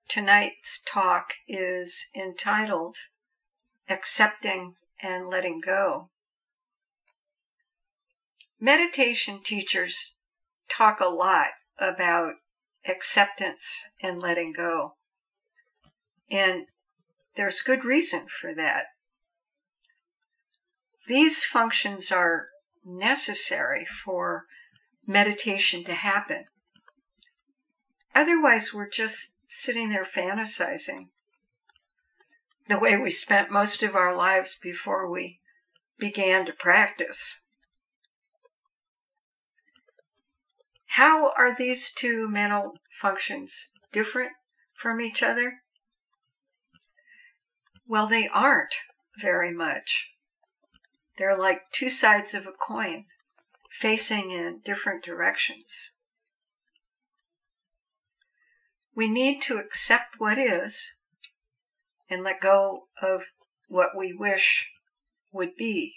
tonight's talk is entitled Accepting and Letting Go. Meditation teachers talk a lot about acceptance and letting go, and there's good reason for that. These functions are necessary for meditation to happen. Otherwise, we're just sitting there fantasizing the way we spent most of our lives before we began to practice. How are these two mental functions different from each other? Well, they aren't very much. They're like two sides of a coin, facing in different directions. We need to accept what is and let go of what we wish would be.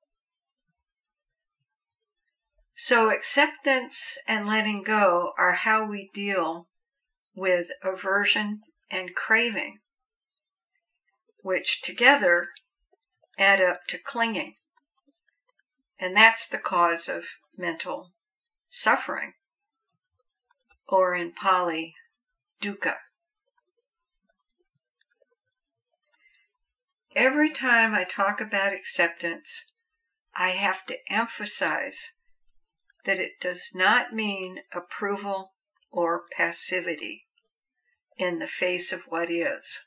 So acceptance and letting go are how we deal with aversion and craving, which together add up to clinging. And that's the cause of mental suffering, or in Pali, dukkha. Every time I talk about acceptance, I have to emphasize that it does not mean approval or passivity in the face of what is.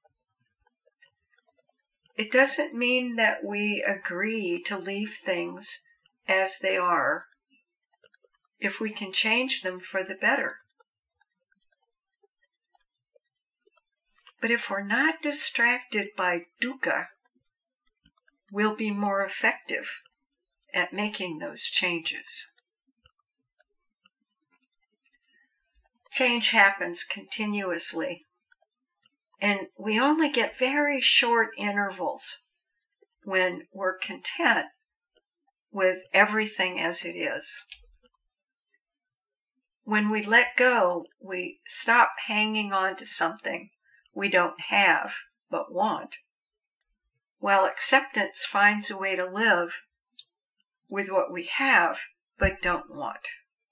It doesn't mean that we agree to leave things as they are if we can change them for the better. But if we're not distracted by dukkha, we'll be more effective at making those changes. Change happens continuously, and we only get very short intervals when we're content with everything as it is. When we let go, we stop hanging on to something we don't have but want, while acceptance finds a way to live with what we have but don't want.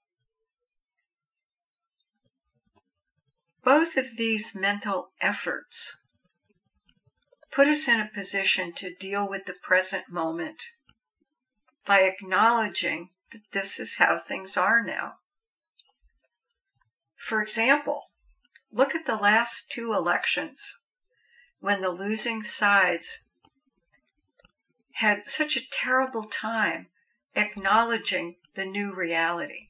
Both of these mental efforts put us in a position to deal with the present moment by acknowledging that this is how things are now. For example, look at the last two elections, when the losing sides had such a terrible time acknowledging the new reality.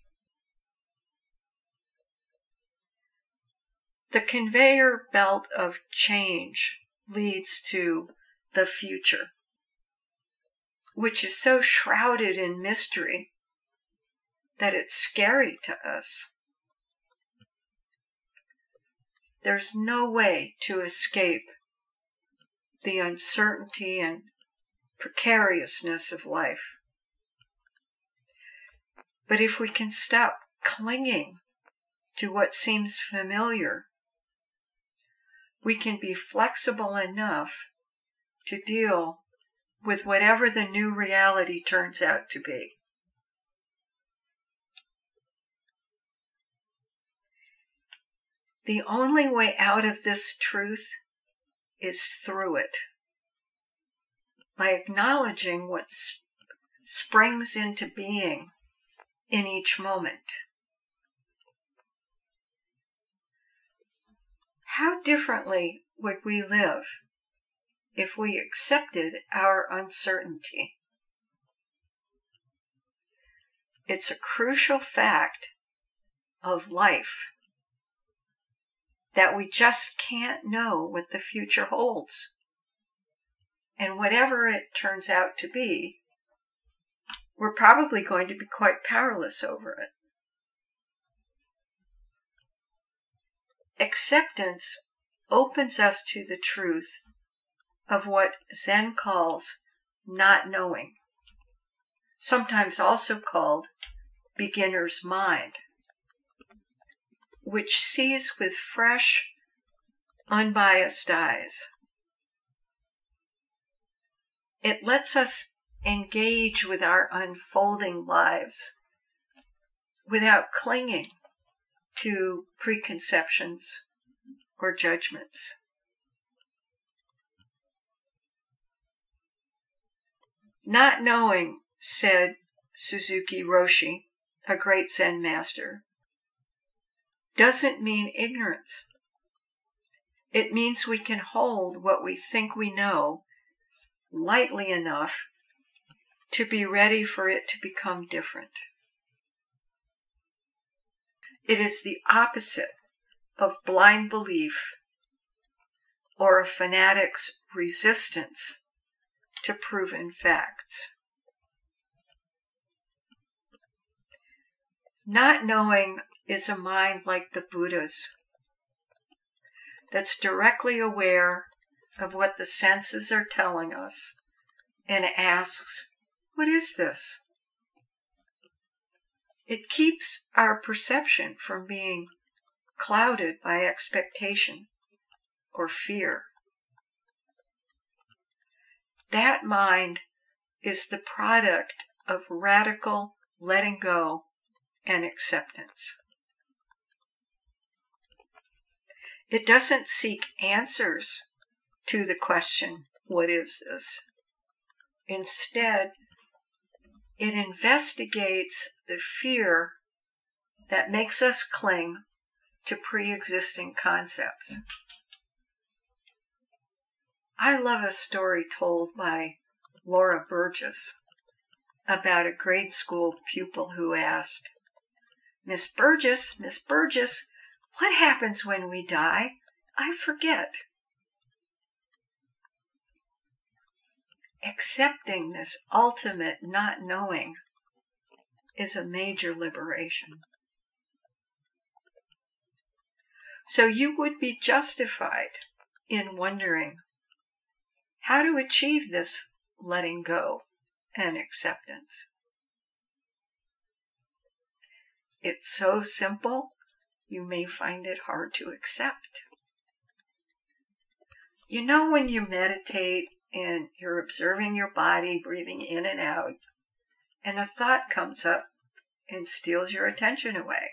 The conveyor belt of change leads to the future, which is so shrouded in mystery that it's scary to us. There's no way to escape the uncertainty and precariousness of life. But if we can stop clinging to what seems familiar, we can be flexible enough to deal with whatever the new reality turns out to be. The only way out of this truth is through it, by acknowledging what springs into being in each moment. How differently would we live if we accepted our uncertainty? It's a crucial fact of life that we just can't know what the future holds. And whatever it turns out to be, we're probably going to be quite powerless over it. Acceptance opens us to the truth of what Zen calls not knowing, sometimes also called beginner's mind, which sees with fresh, unbiased eyes. It lets us engage with our unfolding lives without clinging to preconceptions or judgments. Not knowing, said Suzuki Roshi, a great Zen master, doesn't mean ignorance. It means we can hold what we think we know lightly enough to be ready for it to become different. It is the opposite of blind belief or a fanatic's resistance to proven facts. Not knowing is a mind like the Buddha's, that's directly aware of what the senses are telling us and asks, what is this? It keeps our perception from being clouded by expectation or fear. That mind is the product of radical letting go and acceptance. It doesn't seek answers to the question, what is this? Instead, it investigates the fear that makes us cling to pre-existing concepts. I love a story told by Laura Burgess about a grade school pupil who asked, Miss Burgess, what happens when we die? I forget. Accepting this ultimate not knowing is a major liberation. So you would be justified in wondering how to achieve this letting go and acceptance. It's so simple, you may find it hard to accept. You know when you meditate and you're observing your body, breathing in and out, and a thought comes up and steals your attention away.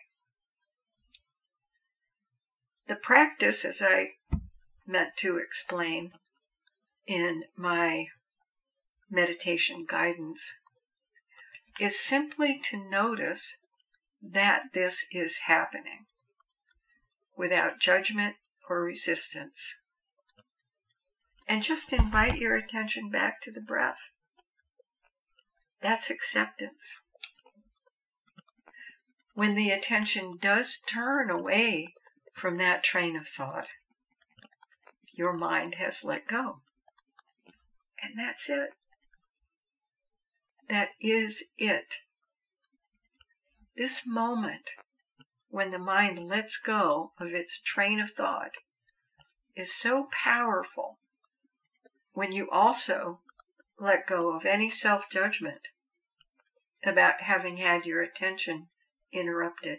The practice, as I meant to explain in my meditation guidance, is simply to notice that this is happening without judgment or resistance. And just invite your attention back to the breath. That's acceptance. When the attention does turn away from that train of thought, your mind has let go. And that's it. That is it. This moment, when the mind lets go of its train of thought, is so powerful when you also let go of any self-judgment about having had your attention interrupted.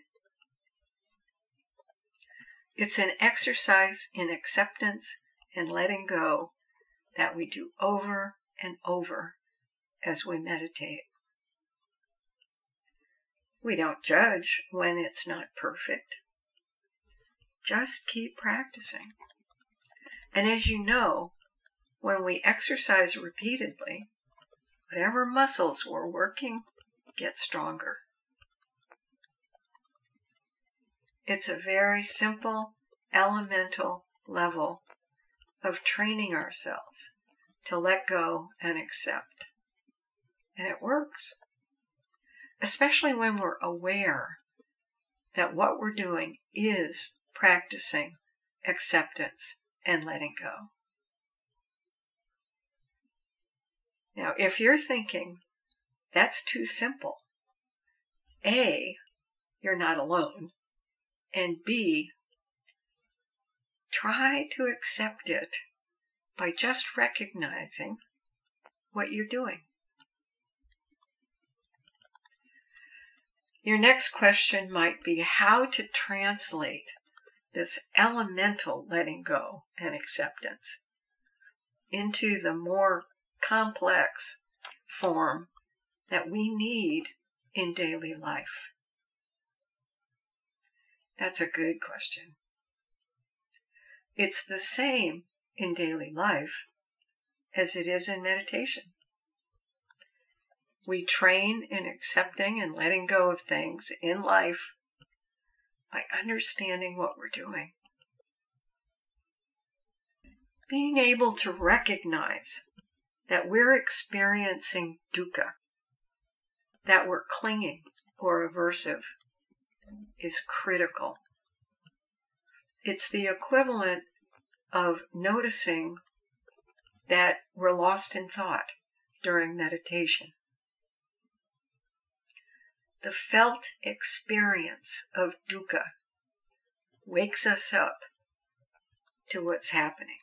It's an exercise in acceptance and letting go that we do over and over as we meditate. We don't judge when it's not perfect. Just keep practicing. And as you know, when we exercise repeatedly, whatever muscles we're working get stronger. It's a very simple, elemental level of training ourselves to let go and accept. And it works, especially when we're aware that what we're doing is practicing acceptance and letting go. Now, if you're thinking, that's too simple, A, you're not alone, and B, try to accept it by just recognizing what you're doing. Your next question might be how to translate this elemental letting go and acceptance, into the more complex form that we need in daily life? That's a good question. It's the same in daily life as it is in meditation. We train in accepting and letting go of things in life by understanding what we're doing. Being able to recognize that we're experiencing dukkha, that we're clinging or aversive, is critical. It's the equivalent of noticing that we're lost in thought during meditation. The felt experience of dukkha wakes us up to what's happening.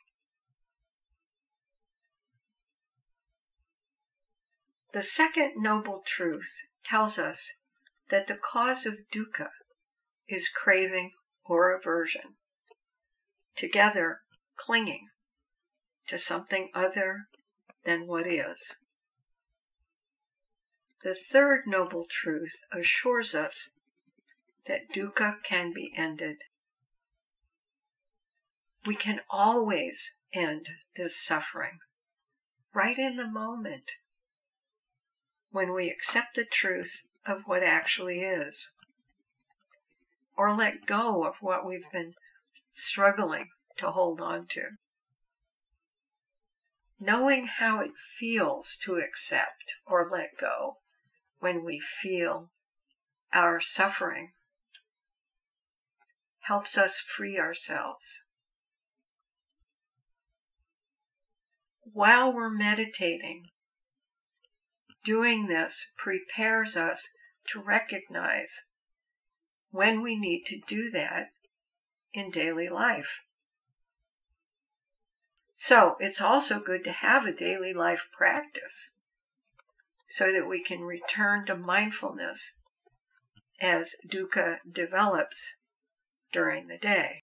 The second noble truth tells us that the cause of dukkha is craving or aversion, together clinging to something other than what is. The third noble truth assures us that dukkha can be ended. We can always end this suffering right in the moment when we accept the truth of what actually is, or let go of what we've been struggling to hold on to. Knowing how it feels to accept or let go when we feel our suffering helps us free ourselves. While we're meditating, doing this prepares us to recognize when we need to do that in daily life. So it's also good to have a daily life practice so that we can return to mindfulness as dukkha develops during the day.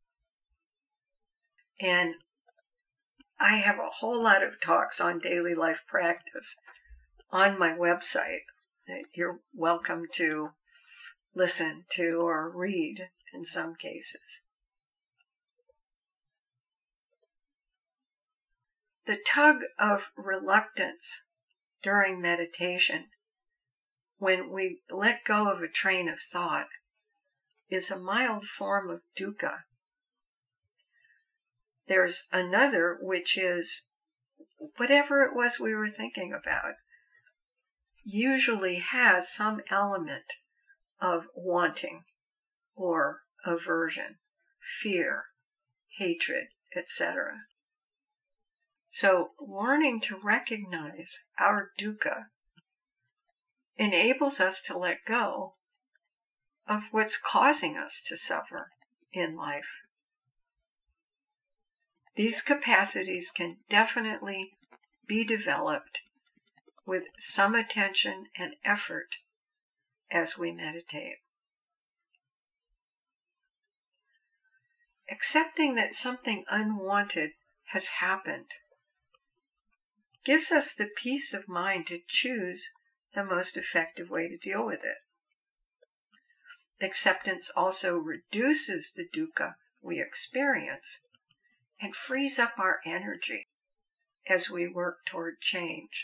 And I have a whole lot of talks on daily life practice on my website that you're welcome to listen to or read in some cases. The tug of reluctance during meditation, when we let go of a train of thought, is a mild form of dukkha. There's another, which is whatever it was we were thinking about usually has some element of wanting or aversion, fear, hatred, etc. So learning to recognize our dukkha enables us to let go of what's causing us to suffer in life. These capacities can definitely be developed with some attention and effort as we meditate. Accepting that something unwanted has happened gives us the peace of mind to choose the most effective way to deal with it. Acceptance also reduces the dukkha we experience and frees up our energy as we work toward change.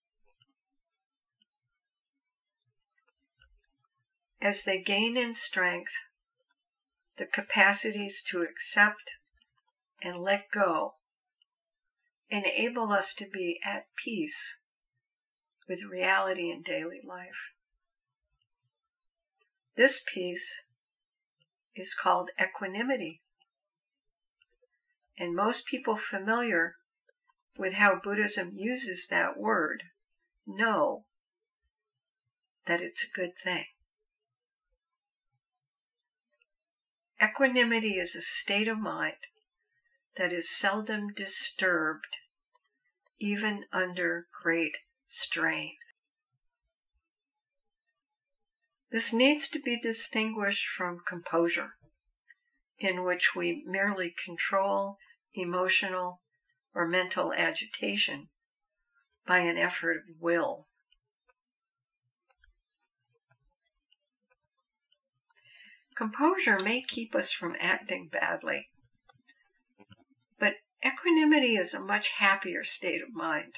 As they gain in strength, the capacities to accept and let go enable us to be at peace with reality in daily life. This peace is called equanimity, and most people familiar with how Buddhism uses that word know that it's a good thing. Equanimity is a state of mind that is seldom disturbed, even under great strain. This needs to be distinguished from composure, in which we merely control emotional or mental agitation by an effort of will. Composure may keep us from acting badly, but equanimity is a much happier state of mind.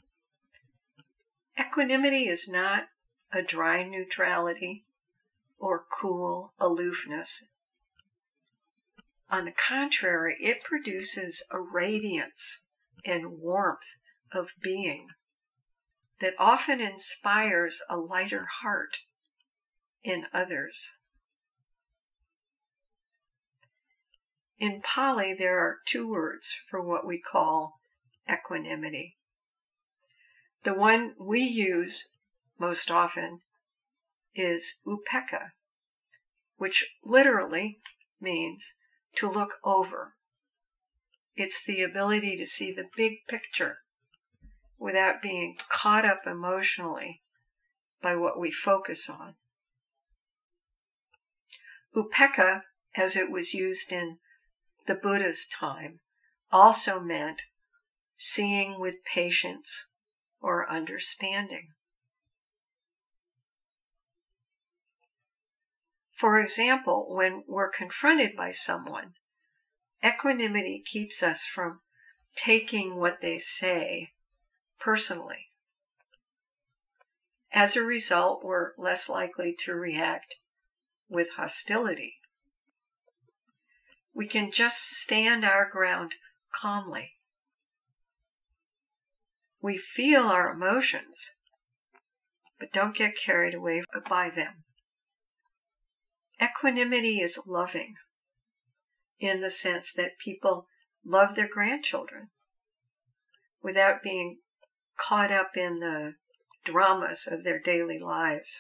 Equanimity is not a dry neutrality or cool aloofness. On the contrary, it produces a radiance and warmth of being that often inspires a lighter heart in others. In Pali, there are two words for what we call equanimity. The one we use most often is upekkha, which literally means to look over. It's the ability to see the big picture without being caught up emotionally by what we focus on. Upekkha, as it was used in the Buddha's time, also meant seeing with patience or understanding. For example, when we're confronted by someone, equanimity keeps us from taking what they say personally. As a result, we're less likely to react with hostility. We can just stand our ground calmly. We feel our emotions, but don't get carried away by them. Equanimity is loving in the sense that people love their grandchildren without being caught up in the dramas of their daily lives.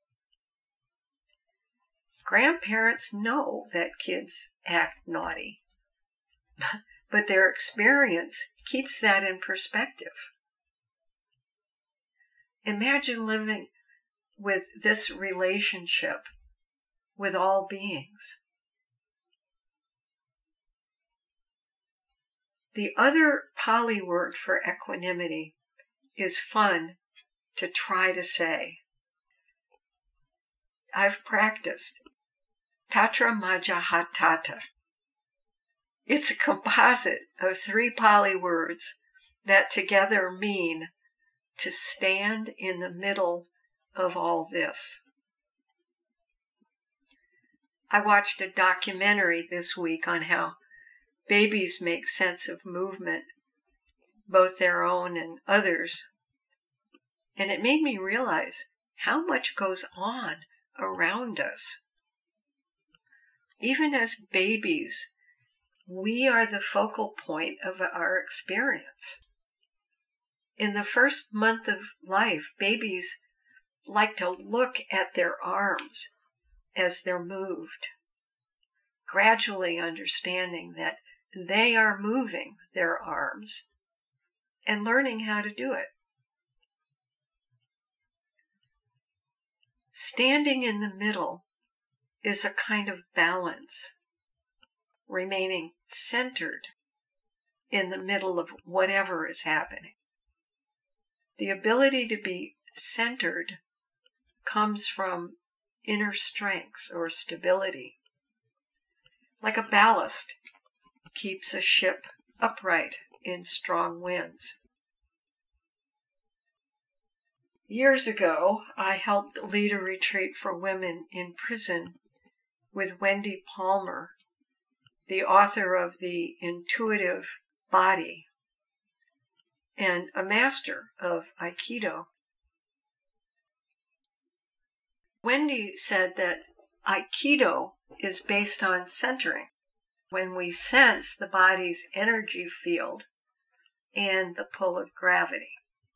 Grandparents know that kids act naughty, but their experience keeps that in perspective. Imagine living with this relationship with all beings. The other Pali word for equanimity is fun to try to say. I've practiced Tatra Majahatata. It's a composite of 3 Pali words that together mean to stand in the middle of all this. I watched a documentary this week on how babies make sense of movement, both their own and others, and it made me realize how much goes on around us. Even as babies, we are the focal point of our experience. In the first month of life, babies like to look at their arms as they're moved, gradually understanding that they are moving their arms and learning how to do it. Standing in the middle is a kind of balance, remaining centered in the middle of whatever is happening. The ability to be centered comes from inner strength or stability. Like a ballast keeps a ship upright in strong winds. Years ago, I helped lead a retreat for women in prison with Wendy Palmer, the author of The Intuitive Body and a master of Aikido. Wendy said that Aikido is based on centering, when we sense the body's energy field and the pull of gravity.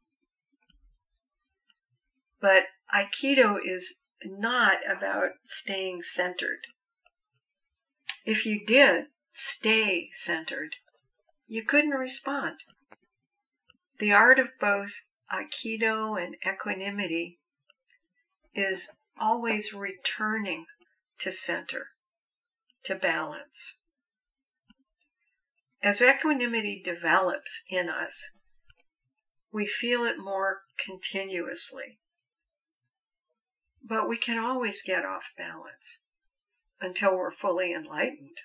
But Aikido is not about staying centered. If you did stay centered, you couldn't respond. The art of both Aikido and equanimity is always returning to center, to balance. As equanimity develops in us, we feel it more continuously. But we can always get off balance until we're fully enlightened.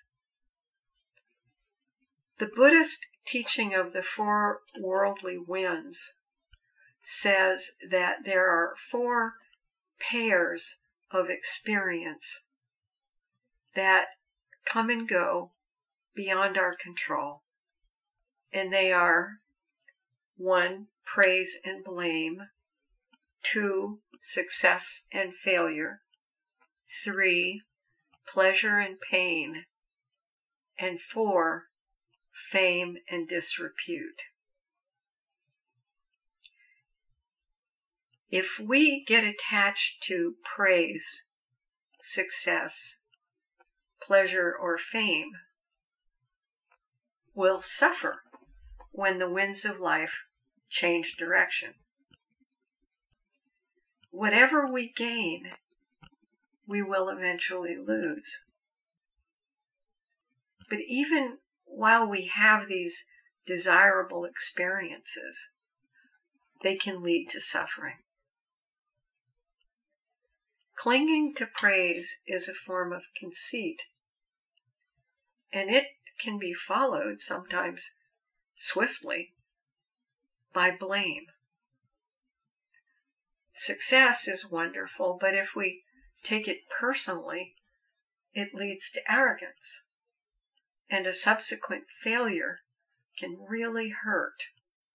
The Buddhist teaching of the four worldly winds says that there are four pairs of experience that come and go beyond our control. And they are 1, praise and blame, 2, success and failure, 3, pleasure and pain, and 4, fame and disrepute. If we get attached to praise, success, pleasure, or fame, we'll suffer when the winds of life change direction. Whatever we gain, we will eventually lose. But even while we have these desirable experiences, they can lead to suffering. Clinging to praise is a form of conceit, and it can be followed, sometimes swiftly, by blame. Success is wonderful, but if we take it personally, it leads to arrogance, and a subsequent failure can really hurt.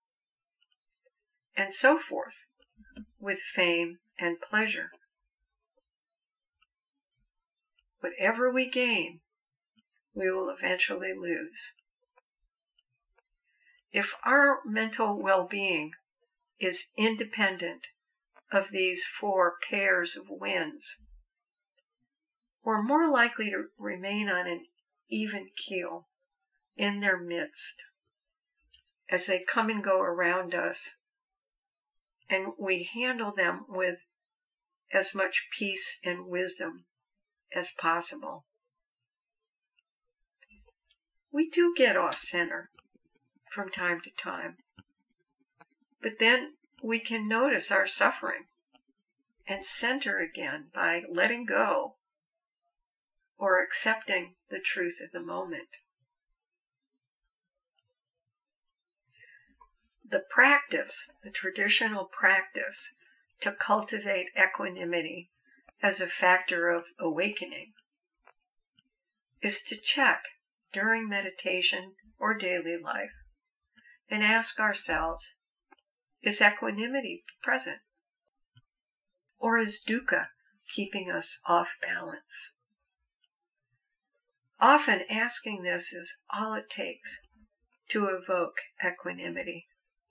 And so forth with fame and pleasure. Whatever we gain, we will eventually lose. If our mental well-being is independent of these four pairs of winds, we're more likely to remain on an even keel in their midst as they come and go around us, and we handle them with as much peace and wisdom as possible. We do get off center from time to time, but then we can notice our suffering and center again by letting go or accepting the truth of the moment. The practice, the traditional practice to cultivate equanimity as a factor of awakening, is to check during meditation or daily life and ask ourselves, is equanimity present? Or is dukkha keeping us off balance? Often asking this is all it takes to evoke equanimity.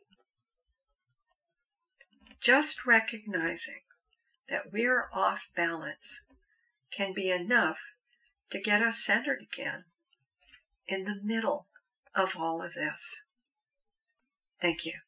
Just recognizing that we're off balance can be enough to get us centered again in the middle of all of this. Thank you.